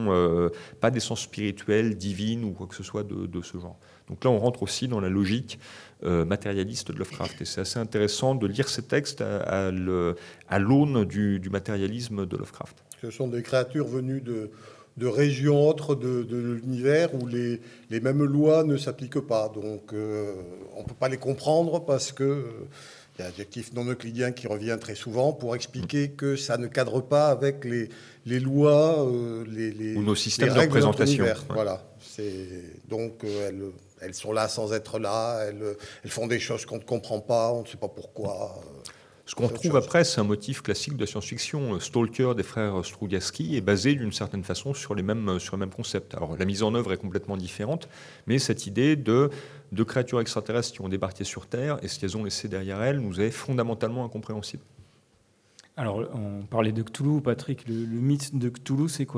spirituelle, divine ou quoi que ce soit de ce genre. Donc là on rentre aussi dans la logique matérialiste de Lovecraft, et c'est assez intéressant de lire ces textes à l'aune du matérialisme de Lovecraft. Ce sont des créatures venues de régions autres de l'univers où les mêmes lois ne s'appliquent pas. Donc, on ne peut pas les comprendre parce que il y a l'adjectif non euclidien qui revient très souvent pour expliquer que ça ne cadre pas avec les lois, ou nos systèmes les de règles représentation. Ouais. Voilà. Donc, elles sont là sans être là. Elles font des choses qu'on ne comprend pas, on ne sait pas pourquoi. Ce qu'on retrouve après, c'est un motif classique de la science-fiction. Stalker des frères Strugatsky est basé d'une certaine façon sur les mêmes concepts. Alors la mise en œuvre est complètement différente, mais cette idée de créatures extraterrestres qui ont débarqué sur Terre et ce qu'elles ont laissé derrière elles nous est fondamentalement incompréhensible. Alors on parlait de Cthulhu, Patrick. Le mythe de Cthulhu, c'est quoi ?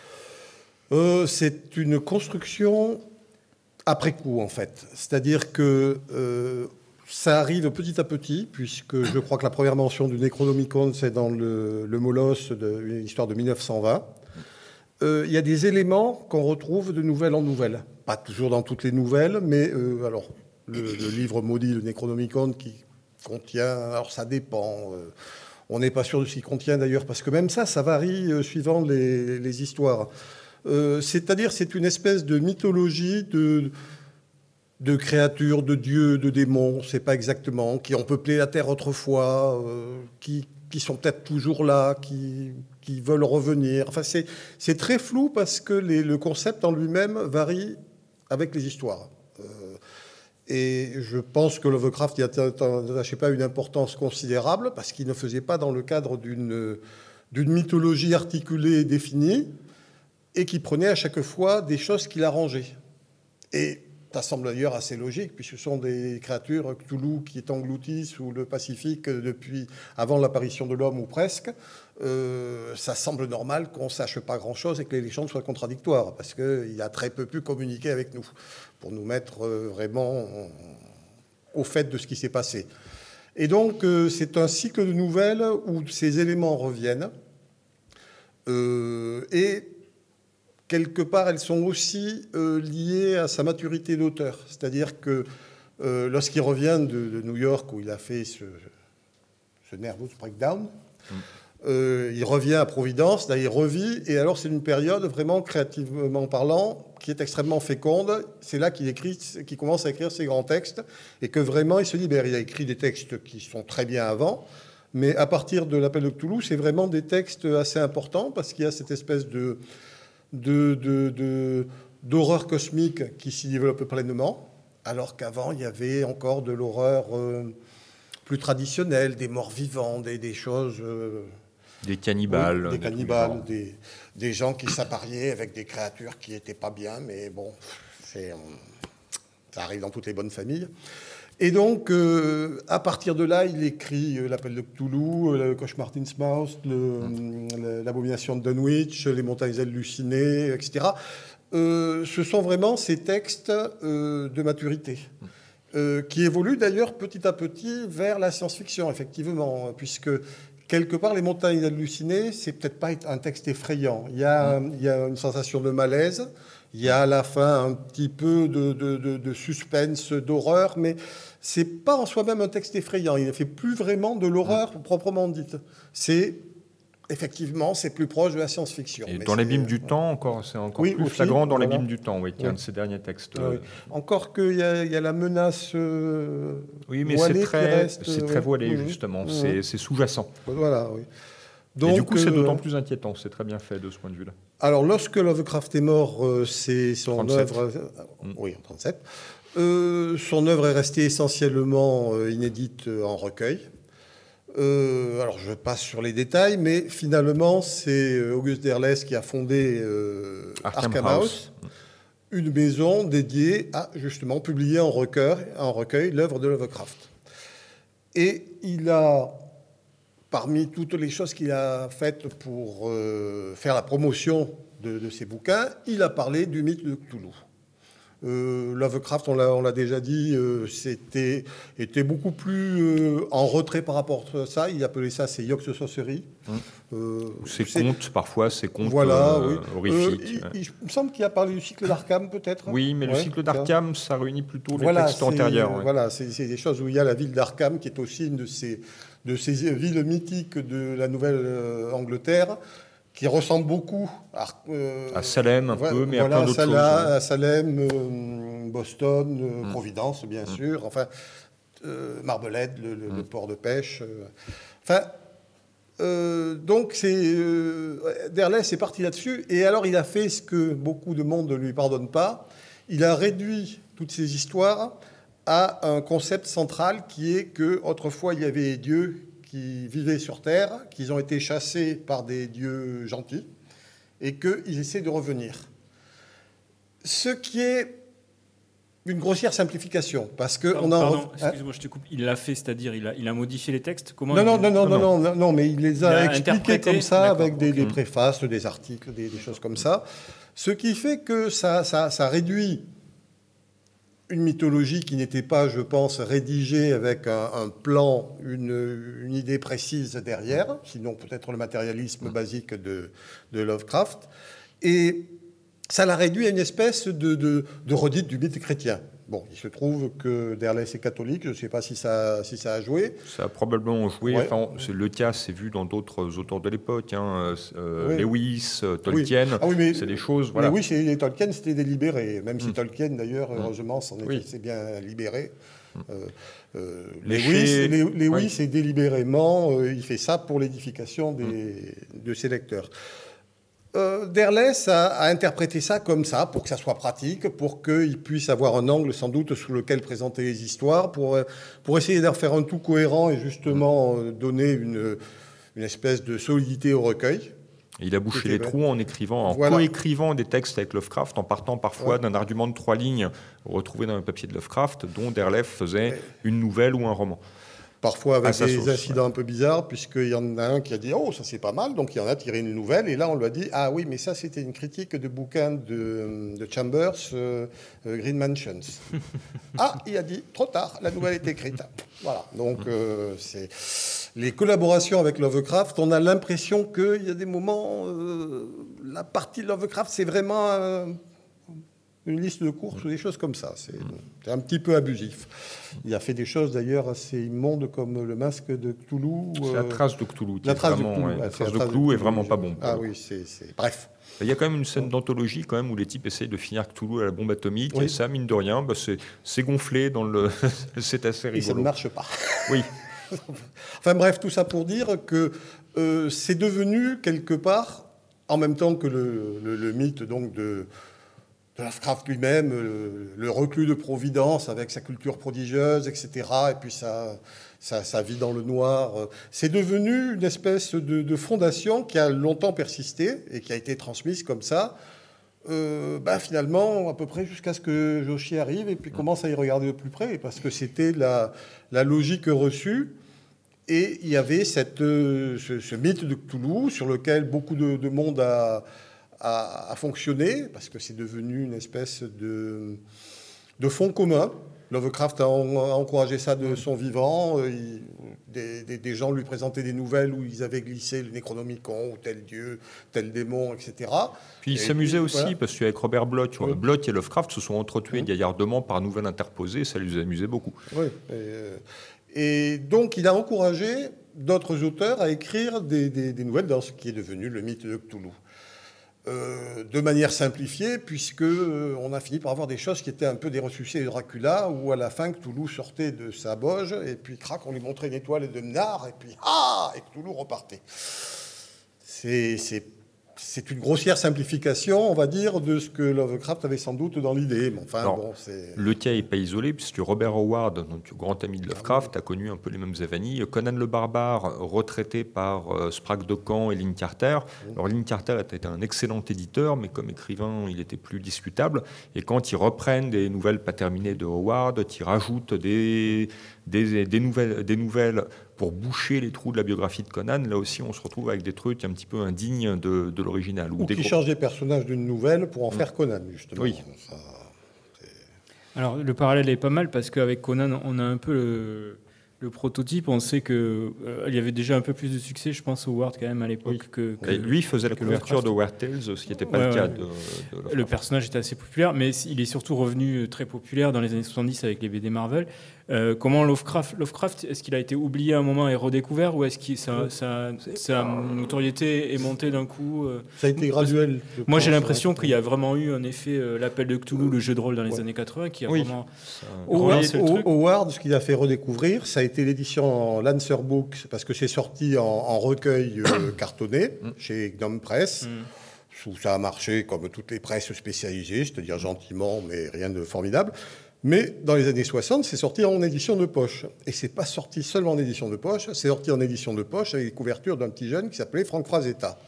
C'est une construction après coup, en fait. C'est-à-dire que ça arrive petit à petit, puisque je crois que la première mention du Necronomicon, c'est dans le Molos, une histoire de 1920. Il y a des éléments qu'on retrouve de nouvelle en nouvelle. Pas toujours dans toutes les nouvelles, mais alors le livre maudit, le Necronomicon, qui contient... Alors ça dépend. On n'est pas sûr de ce qu'il contient d'ailleurs, parce que même ça varie suivant les histoires. C'est-à-dire, c'est une espèce de mythologie de créatures, de dieux, de démons, on ne sait pas exactement, qui ont peuplé la Terre autrefois, qui sont peut-être toujours là, qui veulent revenir. Enfin, c'est très flou parce que le concept en lui-même varie avec les histoires. Et je pense que Lovecraft n'y attachait pas une importance considérable parce qu'il ne faisait pas dans le cadre d'une mythologie articulée et définie et qui prenait à chaque fois des choses qu'il arrangeait. Et ça semble d'ailleurs assez logique, puisque ce sont des créatures, Cthulhu, qui est englouti sous le Pacifique depuis avant l'apparition de l'homme, ou presque. Ça semble normal qu'on ne sache pas grand-chose et que les légendes soient contradictoires, parce qu'il a très peu pu communiquer avec nous, pour nous mettre vraiment au fait de ce qui s'est passé. Et donc, c'est un cycle de nouvelles où ces éléments reviennent, et quelque part, elles sont aussi liées à sa maturité d'auteur. C'est-à-dire que lorsqu'il revient de New York, où il a fait ce nervous breakdown, il revient à Providence, là il revit, et alors c'est une période vraiment créativement parlant qui est extrêmement féconde. C'est là qu'il commence à écrire ses grands textes, et que vraiment il se dit, il a écrit des textes qui sont très bien avant, mais à partir de l'Appel de Cthulhu, c'est vraiment des textes assez importants, parce qu'il y a cette espèce d'horreur cosmique qui s'y développe pleinement, alors qu'avant, il y avait encore de l'horreur plus traditionnelle, des morts vivants, des choses... des cannibales. Oui, des cannibales, des gens qui s'appariaient avec des créatures qui n'étaient pas bien, mais bon, ça arrive dans toutes les bonnes familles. Et donc, à partir de là, il écrit l'Appel de Cthulhu, le Cauchemar d'Innsmouth, l'abomination de Dunwich, les montagnes hallucinées, etc. Ce sont vraiment ces textes de maturité, qui évoluent d'ailleurs petit à petit vers la science-fiction, effectivement, puisque quelque part, les montagnes hallucinées, c'est peut-être pas un texte effrayant. Il y a une sensation de malaise. Il y a à la fin un petit peu de suspense, d'horreur, mais c'est pas en soi-même un texte effrayant. Il ne fait plus vraiment de l'horreur proprement dite. Effectivement, c'est plus proche de la science-fiction. Et dans l'abîme du temps, c'est encore plus flagrant dans l'abîme du temps, qui est un de ces derniers textes. Oui. Encore qu'il y a la menace oui, mais voilée c'est très voilé, justement. C'est sous-jacent. Voilà, oui. Donc, et du coup, c'est d'autant plus inquiétant. C'est très bien fait de ce point de vue-là. Alors, lorsque Lovecraft est mort, c'est son 37. œuvre... Oui, en 37. Son œuvre est restée essentiellement inédite en recueil. Alors, je passe sur les détails, mais finalement, c'est August Derleth qui a fondé Arkham House, une maison dédiée à, justement, publier en recueil l'œuvre de Lovecraft. Et il a... Parmi toutes les choses qu'il a faites pour faire la promotion de ses bouquins, il a parlé du mythe de Cthulhu. Lovecraft, on l'a déjà dit, était beaucoup plus en retrait par rapport à ça. Il appelait ça ses Yokes Sorcery. Ses contes, parfois, ses contes horrifiques. Il me semble qu'il a parlé du cycle d'Arkham, peut-être. Oui, mais le cycle d'Arkham, ça réunit plutôt les textes antérieurs. Voilà, c'est des choses où il y a la ville d'Arkham, qui est aussi une de ces villes mythiques de la Nouvelle-Angleterre, qui ressemble beaucoup à Salem un peu, mais à plein d'autres choses. À Salem, Boston, Providence, bien sûr, enfin, Marblehead, le port de pêche. Donc, Derleth est parti là-dessus. Et alors, il a fait ce que beaucoup de monde ne lui pardonne pas. Il a réduit toutes ces histoires à un concept central qui est qu'autrefois, il y avait des dieux qui vivaient sur Terre, qu'ils ont été chassés par des dieux gentils, et qu'ils essaient de revenir. Ce qui est une grossière simplification, parce que excuse-moi, je te coupe. Il l'a fait, c'est-à-dire il a modifié les textes. Comment Non, mais il les a expliqués comme ça, avec des préfaces, des articles, des choses comme ça. Ce qui fait que ça réduit une mythologie qui n'était pas, je pense, rédigée avec un plan, une idée précise derrière, sinon peut-être le matérialisme basique de Lovecraft. Et ça l'a réduit à une espèce de redite du mythe chrétien. Bon, il se trouve que Derleth est catholique, je ne sais pas si ça a joué. Ça a probablement joué. Ouais. Enfin, le cas s'est vu dans d'autres auteurs de l'époque, Lewis, Tolkien. Oui. Ah oui, mais c'est des choses. Voilà. Lewis et Tolkien, c'était délibéré. Même si Tolkien, d'ailleurs, heureusement, s'est bien libéré. Lewis est délibérément, il fait ça pour l'édification de ses lecteurs. Derleth a interprété ça comme ça, pour que ça soit pratique, pour qu'il puisse avoir un angle sans doute sous lequel présenter les histoires, pour essayer d'en faire un tout cohérent et justement donner une espèce de solidité au recueil. Il a bouché les trous en coécrivant des textes avec Lovecraft, en partant parfois d'un argument de 3 lignes retrouvé dans un papier de Lovecraft, dont Derleth faisait une nouvelle ou un roman. Parfois avec des incidents un peu bizarres, puisqu'il y en a un qui a dit « Oh, ça c'est pas mal », donc il y en a tiré une nouvelle, et là on lui a dit « Ah oui, mais ça c'était une critique de bouquin de Chambers, Green Mansions ». Ah, il a dit « Trop tard, la nouvelle est écrite ». Voilà, donc c'est... Les collaborations avec Lovecraft, on a l'impression qu'il y a des moments... la partie Lovecraft, c'est vraiment... une liste de courses ou des choses comme ça. C'est un petit peu abusif. Il a fait des choses d'ailleurs assez immondes comme le masque de Cthulhu. C'est la trace de Cthulhu. La trace de Cthulhu est vraiment pas bon. Ah oui, bref. Il y a quand même une scène d'anthologie quand même où les types essayent de finir Cthulhu à la bombe atomique, et ça, mine de rien, c'est gonflé dans le... c'est assez rigolo. Et ça ne marche pas. Oui. Enfin bref, tout ça pour dire que c'est devenu quelque part, en même temps que le mythe donc de Lovecraft lui-même, le reclus de Providence avec sa culture prodigieuse, etc., et puis sa vie dans le noir, c'est devenu une espèce de fondation qui a longtemps persisté et qui a été transmise comme ça, finalement, à peu près jusqu'à ce que Joshi arrive et puis commence à y regarder de plus près, parce que c'était la logique reçue. Et il y avait ce mythe de Cthulhu sur lequel beaucoup de monde a fonctionné, parce que c'est devenu une espèce de fond commun. Lovecraft a encouragé ça de son vivant. Des gens lui présentaient des nouvelles où ils avaient glissé le Necronomicon, ou tel dieu, tel démon, etc. Puis il s'amusait aussi, parce qu'avec Robert Bloch, Bloch et Lovecraft se sont entretués gaillardement par nouvelles interposées, ça les amusait beaucoup. Oui. Et donc, il a encouragé d'autres auteurs à écrire des nouvelles dans ce qui est devenu le mythe de Cthulhu. De manière simplifiée, puisque on a fini par avoir des choses qui étaient un peu des ressuscités de Dracula, où à la fin, Cthulhu sortait de sa boge, et puis, crac, on lui montrait une étoile de Mnar, et puis, et Cthulhu repartait. C'est une grossière simplification, on va dire, de ce que Lovecraft avait sans doute dans l'idée. Mais enfin, le cas n'est pas isolé, puisque Robert Howard, donc grand ami de Lovecraft, a connu un peu les mêmes avanies. Conan le Barbare, retraité par Sprague de Camp et Lynn Carter. Alors Lynn Carter était un excellent éditeur, mais comme écrivain, il était plus discutable. Et quand ils reprennent des nouvelles pas terminées de Howard, ils rajoutent des nouvelles pour boucher les trous de la biographie de Conan, là aussi on se retrouve avec des trucs un petit peu indignes de l'original. Ou qui changent les personnages d'une nouvelle pour en faire Conan, justement. Oui. Alors le parallèle est pas mal, parce qu'avec Conan, on a un peu le prototype. On sait qu'il y avait déjà un peu plus de succès, je pense, Howard quand même à l'époque. Que lui faisait la couverture de Weird Tales, ce qui n'était pas le cas de le personnage était assez populaire, mais il est surtout revenu très populaire dans les années 70 avec les BD Marvel. Comment Lovecraft, est-ce qu'il a été oublié à un moment et redécouvert, ou est-ce que sa notoriété est montée d'un coup Ça a été graduel. Moi, j'ai l'impression qu'il y a vraiment eu un effet l'appel de Cthulhu, le jeu de rôle dans les années 80, qui a vraiment relancé le truc. Howard, ce qu'il a fait redécouvrir, ça a été l'édition Lancer Books, parce que c'est sorti en recueil cartonné chez Gnome Press. Où ça a marché comme toutes les presses spécialisées, c'est-à-dire gentiment, mais rien de formidable. Mais dans les années 60, c'est sorti en édition de poche. Et c'est pas sorti seulement en édition de poche, c'est sorti en édition de poche avec les couvertures d'un petit jeune qui s'appelait Frank Frazetta.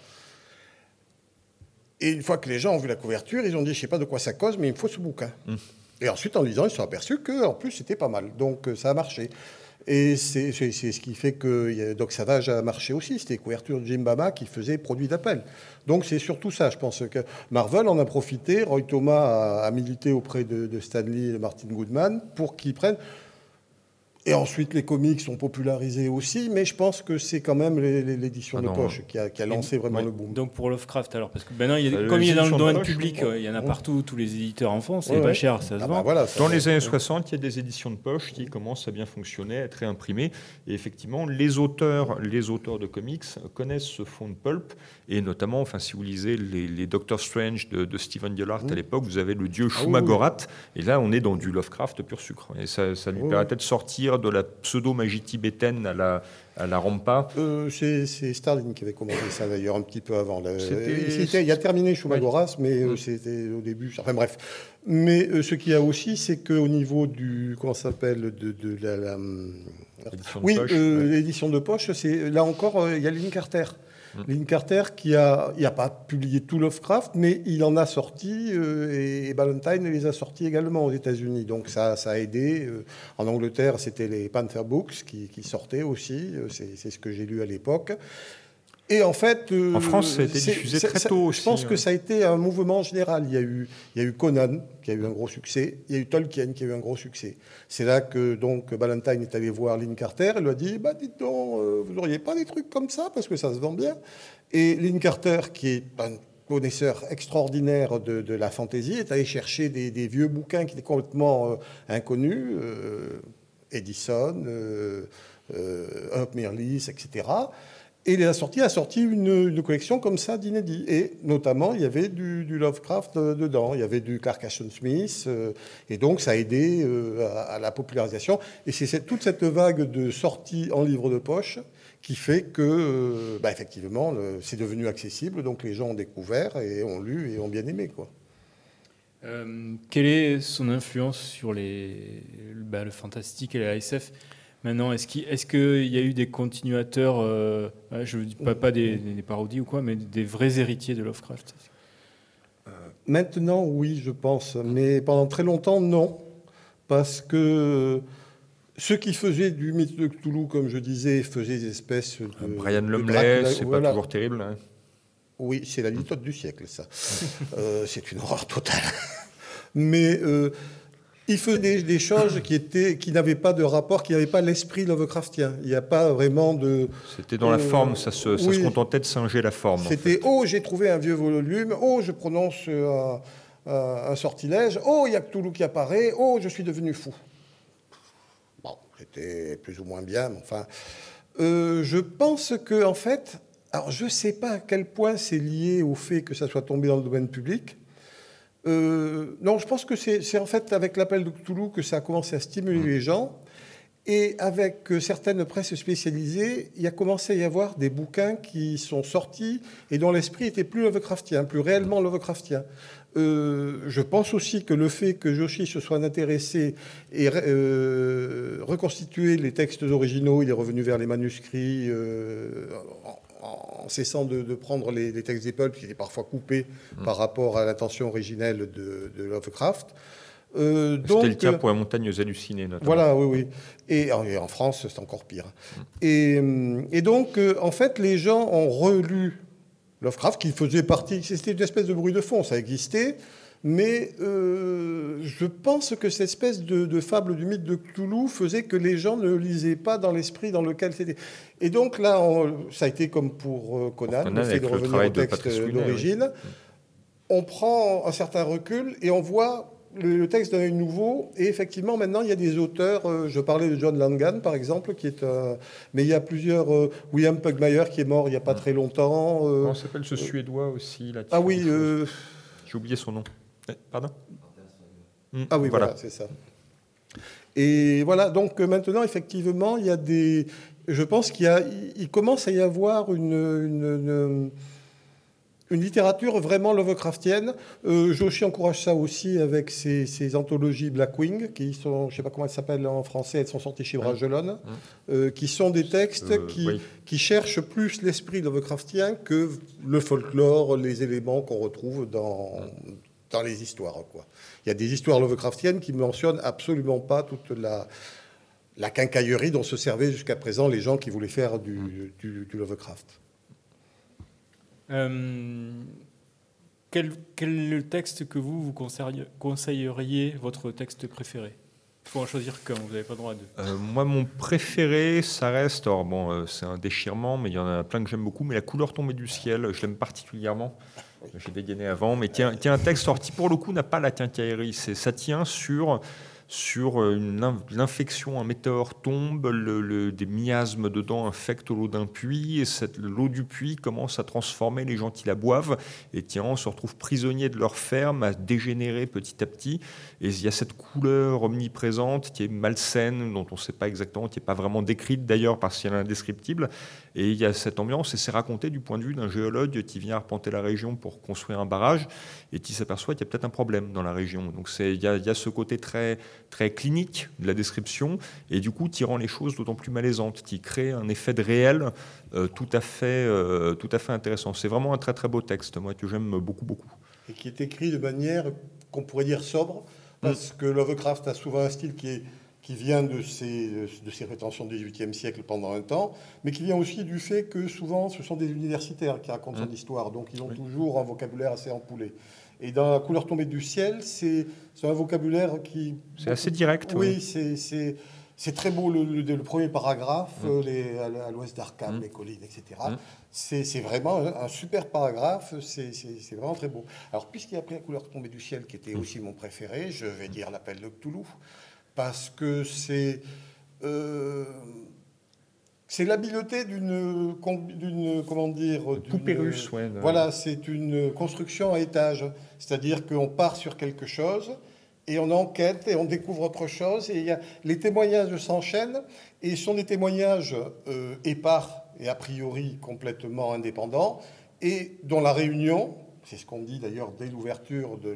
Et une fois que les gens ont vu la couverture, ils ont dit, je sais pas de quoi ça cause, mais il me faut ce bouquin. Et ensuite, en lisant, ils se sont aperçus qu'en plus, c'était pas mal. Donc, ça a marché. Et c'est ce qui fait que Doc Savage a marché aussi. C'était les couvertures de Jim Bama qui faisaient produit d'appel. Donc c'est surtout ça. Je pense que Marvel en a profité. Roy Thomas a milité auprès de Stan Lee et de Martin Goodman pour qu'ils prennent. Et ensuite, les comics sont popularisés aussi, mais je pense que c'est quand même l'édition de poche qui a lancé vraiment le boom. Donc pour Lovecraft, alors, parce que maintenant, comme il est dans le domaine public, il y en a partout, tous les éditeurs en font, c'est pas cher, ça se vend. Voilà, dans les années 60, il y a des éditions de poche qui commencent à bien fonctionner, à être réimprimées. Et effectivement, les auteurs de comics connaissent ce fond de pulp, et notamment, si vous lisez les Doctor Strange de Stephen Dillard à l'époque, vous avez le dieu Shumagorath, et là, on est dans du Lovecraft pur sucre. Et ça lui permettait de sortir de la pseudo-magie tibétaine à la Rampa. C'est Starling qui avait commencé ça d'ailleurs un petit peu avant. Il a terminé Shumagorath, mais c'était au début. Enfin bref. Mais ce qu'il y a aussi, c'est qu'au niveau du comment ça s'appelle l'édition de poche, c'est là encore il y a Lynn Carter. Lynn Carter qui a pas publié tout Lovecraft, mais il en a sorti et Ballantine les a sortis également aux États-Unis. Donc ça a aidé. En Angleterre, c'était les Panther Books qui sortaient aussi. C'est ce que j'ai lu à l'époque. Et en fait, en France, ça a été diffusé très tôt aussi. Je pense que ça a été un mouvement général. Il y a eu Conan qui a eu un gros succès. Il y a eu Tolkien qui a eu un gros succès. C'est là que donc Ballantine est allé voir Lynn Carter et lui a dit dites donc, vous n'auriez pas des trucs comme ça parce que ça se vend bien. Et Lynn Carter, qui est un connaisseur extraordinaire de la fantasy, est allé chercher des vieux bouquins qui étaient complètement inconnus, Edison, Huck Mirrlees, etc. Et il a sorti une collection comme ça d'inédits. Et notamment, il y avait du Lovecraft dedans. Il y avait du Clark-Ashton Smith. Et donc, ça a aidé à la popularisation. Et c'est toute cette vague de sorties en livre de poche qui fait que, effectivement, c'est devenu accessible. Donc, les gens ont découvert et ont lu et ont bien aimé, quoi. Quelle est son influence sur le fantastique et la SF ? Maintenant, est-ce qu'il y a eu des continuateurs, je ne dis pas des parodies ou quoi, mais des vrais héritiers de Lovecraft ? Maintenant, oui, je pense. Mais pendant très longtemps, non. Parce que ceux qui faisaient du mythe de Cthulhu, comme je disais, faisaient des espèces de... Brian Lumley, c'est pas toujours terrible. Hein. Oui, c'est la litote du siècle, ça. C'est une horreur totale. Mais... il faisait des choses qui n'avaient pas de rapport, qui n'avaient pas l'esprit Lovecraftien. Il n'y a pas vraiment de... C'était dans la forme, ça se contentait de singer la forme. C'était « Oh, j'ai trouvé un vieux volume. Oh, je prononce un sortilège. Oh, il y a Cthulhu qui apparaît. Oh, je suis devenu fou. » Bon, c'était plus ou moins bien, mais enfin... je pense que, en fait... Alors, je ne sais pas à quel point c'est lié au fait que ça soit tombé dans le domaine public. Non, je pense que c'est en fait avec l'appel de Cthulhu que ça a commencé à stimuler les gens. Et avec certaines presses spécialisées, il a commencé à y avoir des bouquins qui sont sortis et dont l'esprit était plus Lovecraftien, plus réellement Lovecraftien. Je pense aussi que le fait que Joshi se soit intéressé et reconstitué les textes originaux, il est revenu vers les manuscrits en cessant de prendre les textes des pulps qui étaient parfois coupés par rapport à l'intention originelle de Lovecraft. C'était le cas pour les montagnes hallucinées, notamment. Voilà, oui. Et en France, c'est encore pire. Et donc, en fait, les gens ont relu Lovecraft, qui faisait partie... C'était une espèce de bruit de fond, ça existait. Mais je pense que cette espèce de fable du mythe de Cthulhu faisait que les gens ne lisaient pas dans l'esprit dans lequel c'était. Et donc là, ça a été comme pour Conan, le fait de revenir au texte d'origine. Oui. On prend un certain recul et on voit le texte d'un œil nouveau. Et effectivement, maintenant, il y a des auteurs. Je parlais de John Langan, par exemple, mais il y a plusieurs. William Pugmire, qui est mort il n'y a pas très longtemps. On s'appelle ce Suédois aussi. Là, ah oui. J'ai oublié son nom. Pardon. Ah oui, voilà, c'est ça. Et voilà, donc maintenant, effectivement, il y a des... Je pense qu'il commence à y avoir une littérature vraiment Lovecraftienne. Joshi encourage ça aussi avec ses anthologies Blackwing, qui sont, je ne sais pas comment elles s'appellent en français, elles sont sorties chez Bragelonne, qui sont des textes qui cherchent plus l'esprit Lovecraftien que le folklore, les éléments qu'on retrouve dans les histoires, quoi. Il y a des histoires Lovecraftiennes qui ne mentionnent absolument pas toute la quincaillerie dont se servaient jusqu'à présent les gens qui voulaient faire du Lovecraft. Quel texte que vous conseilleriez votre texte préféré? Il faut en choisir qu'un, vous n'avez pas le droit de... Moi, mon préféré, ça reste... Alors bon, c'est un déchirement, mais il y en a plein que j'aime beaucoup. Mais La couleur tombée du ciel, je l'aime particulièrement. J'ai dégainé avant, mais qui est un texte sorti, pour le coup, n'a pas la quincaillerie. Ça tient sur l'infection, un météore tombe, des miasmes dedans infectent l'eau d'un puits, et l'eau du puits commence à transformer les gens qui la boivent, et on se retrouve prisonniers de leur ferme, à dégénérer petit à petit, et il y a cette couleur omniprésente qui est malsaine, dont on ne sait pas exactement, qui n'est pas vraiment décrite d'ailleurs parce qu'elle est indescriptible, et il y a cette ambiance, et c'est raconté du point de vue d'un géologue qui vient arpenter la région pour construire un barrage, et qui s'aperçoit qu'il y a peut-être un problème dans la région. Donc il y a ce côté très clinique de la description, et du coup qui rend les choses d'autant plus malaisantes, qui crée un effet de réel tout à fait intéressant. C'est vraiment un très très beau texte, moi, que j'aime beaucoup. Et qui est écrit de manière qu'on pourrait dire sobre, parce que Lovecraft a souvent un style qui vient de ses prétentions du XVIIIe siècle pendant un temps, mais qui vient aussi du fait que souvent ce sont des universitaires qui racontent son histoire, donc ils ont toujours un vocabulaire assez empoulé. Et dans La couleur tombée du ciel, c'est un vocabulaire qui... C'est assez direct. Oui, c'est très beau, le premier paragraphe, à l'ouest d'Arkham, les collines, etc. C'est vraiment un super paragraphe, c'est vraiment très beau. Alors, puisqu'il y a pris La couleur tombée du ciel, qui était aussi mon préféré, je vais dire L'appel de Cthulhu, parce que c'est l'habileté d'une poupée russe. Voilà, c'est une construction à étages. C'est-à-dire qu'on part sur quelque chose et on enquête et on découvre autre chose. Et les témoignages s'enchaînent et sont des témoignages épars et a priori complètement indépendants et dont la réunion, c'est ce qu'on dit d'ailleurs dès l'ouverture de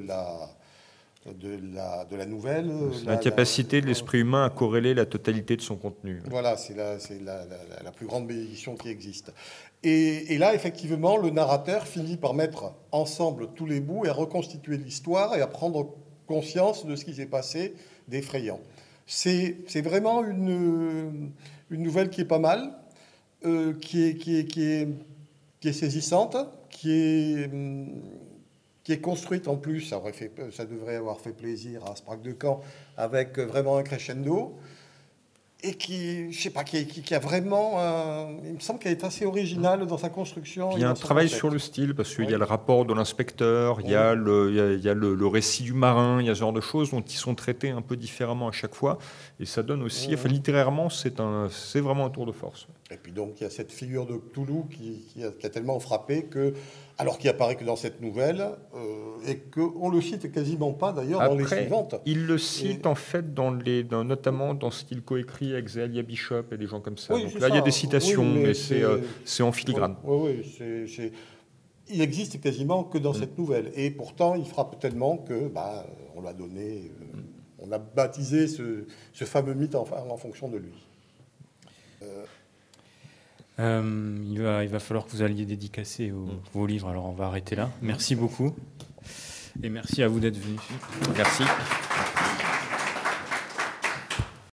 la nouvelle. La capacité de l'esprit humain à corréler la totalité de son contenu. Voilà, c'est la plus grande bénédiction qui existe. Et là, effectivement, le narrateur finit par mettre ensemble tous les bouts et à reconstituer l'histoire et à prendre conscience de ce qui s'est passé d'effrayant. C'est vraiment une nouvelle qui est pas mal, qui est saisissante, qui est construite en plus, ça devrait avoir fait plaisir à Sprague de Caen, avec vraiment un crescendo, et qui a vraiment, il me semble qu'elle est assez originale dans sa construction. Il y a un travail sur le style, parce qu'il y a le rapport de l'inspecteur, il y a le récit du marin, il y a ce genre de choses qui sont traitées un peu différemment à chaque fois, et ça donne aussi, littérairement, c'est vraiment un tour de force. Et puis donc, il y a cette figure de Cthulhu qui a tellement frappé que, alors qu'il apparaît que dans cette nouvelle, et qu'on le cite quasiment pas d'ailleurs dans les suivantes. Il le cite en fait notamment dans ce qu'il coécrit avec Zéalia Bishop et des gens comme ça. Oui, donc là, il y a des citations, mais c'est en filigrane. Oui, il existe quasiment que dans cette nouvelle. Et pourtant, il frappe tellement que on l'a donné, on a baptisé ce fameux mythe en fonction de lui. Il va falloir que vous alliez dédicacer vos livres, alors on va arrêter là. Merci beaucoup et merci à vous d'être venus. Merci.